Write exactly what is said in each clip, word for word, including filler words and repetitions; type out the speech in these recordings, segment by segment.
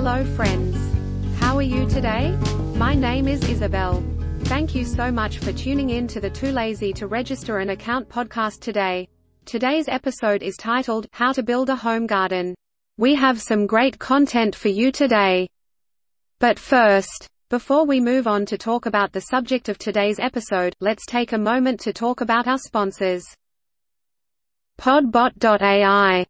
Hello friends. How are you today? My name is Isabel. Thank you so much for tuning in to the Too Lazy to Register an Account podcast today. Today's episode is titled, How to Build a Home Garden. We have some great content for you today. But first, before we move on to talk about the subject of today's episode, let's take a moment to talk about our sponsors. Podbot dot A I.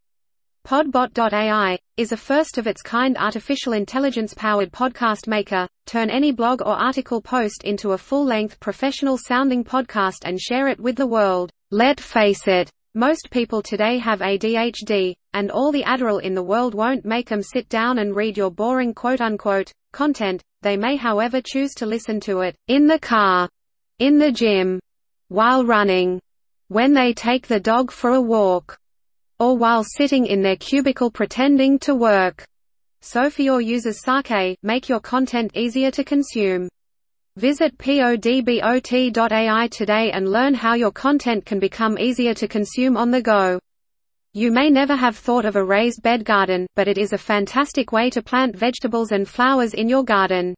Podbot dot A I is a first-of-its-kind artificial intelligence-powered podcast maker. Turn any blog or article post into a full-length professional-sounding podcast and share it with the world. Let's face it, most people today have A D H D, and all the Adderall in the world won't make them sit down and read your boring quote-unquote content. They may however choose to listen to it in the car, in the gym, while running, when they take the dog for a walk, or while sitting in their cubicle pretending to work. So for your users' sake, make your content easier to consume. Visit podbot dot A I today and learn how your content can become easier to consume on the go. You may never have thought of a raised bed garden, but it is a fantastic way to plant vegetables and flowers in your garden.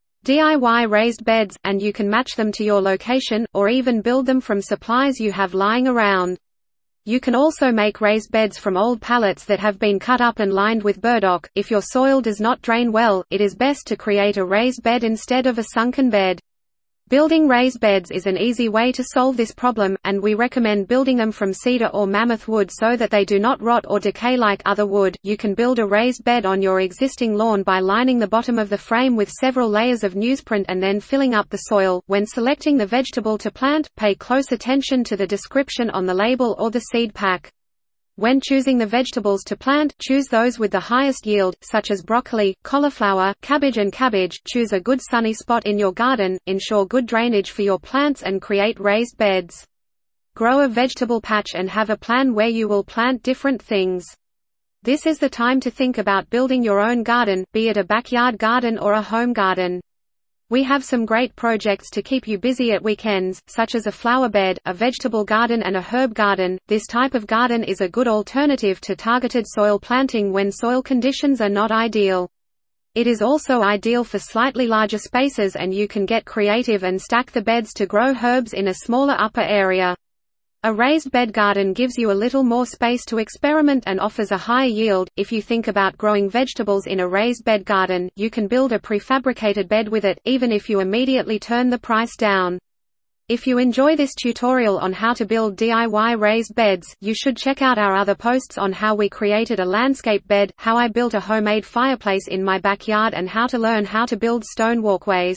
D I Y raised beds, and you can match them to your location, or even build them from supplies you have lying around. You can also make raised beds from old pallets that have been cut up and lined with burdock. If your soil does not drain well, it is best to create a raised bed instead of a sunken bed. Building raised beds is an easy way to solve this problem, and we recommend building them from cedar or mammoth wood so that they do not rot or decay like other wood. You can build a raised bed on your existing lawn by lining the bottom of the frame with several layers of newsprint and then filling up the soil. When selecting the vegetable to plant, pay close attention to the description on the label or the seed pack. When choosing the vegetables to plant, choose those with the highest yield, such as broccoli, cauliflower, cabbage and cabbage. Choose a good sunny spot in your garden, ensure good drainage for your plants and create raised beds. Grow a vegetable patch and have a plan where you will plant different things. This is the time to think about building your own garden, be it a backyard garden or a home garden. We have some great projects to keep you busy at weekends, such as a flower bed, a vegetable garden and a herb garden. This type of garden is a good alternative to targeted soil planting when soil conditions are not ideal. It is also ideal for slightly larger spaces, and you can get creative and stack the beds to grow herbs in a smaller upper area. A raised bed garden gives you a little more space to experiment and offers a higher yield. If you think about growing vegetables in a raised bed garden, you can build a prefabricated bed with it, even if you immediately turn the price down. If you enjoy this tutorial on how to build D I Y raised beds, you should check out our other posts on how we created a landscape bed, how I built a homemade fireplace in my backyard, and how to learn how to build stone walkways.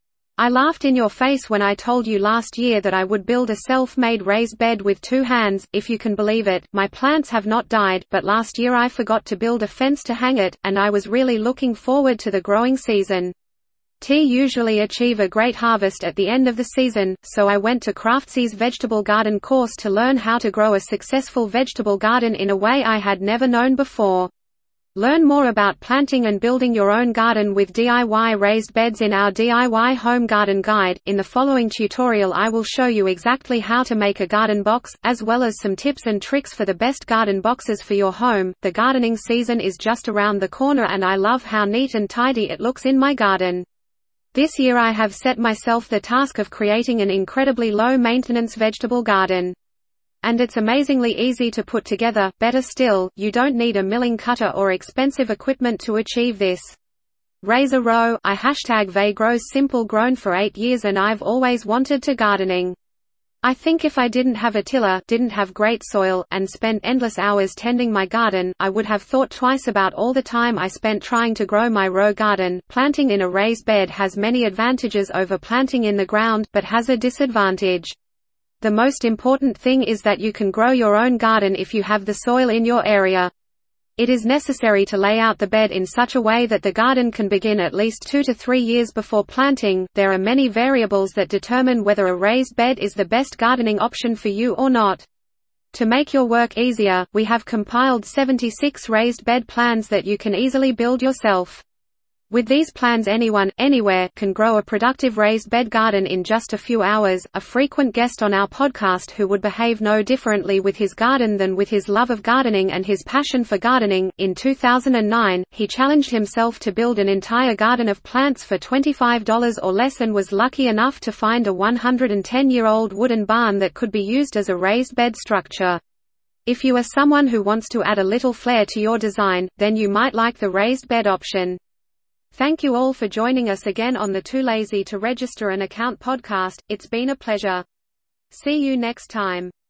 I laughed in your face when I told you last year that I would build a self-made raised bed with two hands. If you can believe it, my plants have not died, but last year I forgot to build a fence to hang it, and I was really looking forward to the growing season. Tea usually achieve a great harvest at the end of the season, so I went to Craftsy's vegetable garden course to learn how to grow a successful vegetable garden in a way I had never known before. Learn more about planting and building your own garden with D I Y raised beds in our D I Y Home Garden Guide. In the following tutorial I will show you exactly how to make a garden box, as well as some tips and tricks for the best garden boxes for your home. The gardening season is just around the corner, and I love how neat and tidy it looks in my garden. This year I have set myself the task of creating an incredibly low-maintenance vegetable garden. And it's amazingly easy to put together. Better still, you don't need a milling cutter or expensive equipment to achieve this. Raise a row. I hashtag Vey grows simple grown for eight years and I've always wanted to gardening. I think if I didn't have a tiller, didn't have great soil, and spent endless hours tending my garden, I would have thought twice about all the time I spent trying to grow my row garden. Planting in a raised bed has many advantages over planting in the ground, but has a disadvantage. The most important thing is that you can grow your own garden if you have the soil in your area. It is necessary to lay out the bed in such a way that the garden can begin at least two to three years before planting. There are many variables that determine whether a raised bed is the best gardening option for you or not. To make your work easier, we have compiled seventy-six raised bed plans that you can easily build yourself. With these plans anyone, anywhere, can grow a productive raised bed garden in just a few hours. A frequent guest on our podcast who would behave no differently with his garden than with his love of gardening and his passion for gardening. In two thousand nine, he challenged himself to build an entire garden of plants for twenty-five dollars or less and was lucky enough to find a one hundred ten year old wooden barn that could be used as a raised bed structure. If you are someone who wants to add a little flair to your design, then you might like the raised bed option. Thank you all for joining us again on the Too Lazy to Register an Account podcast. It's been a pleasure. See you next time.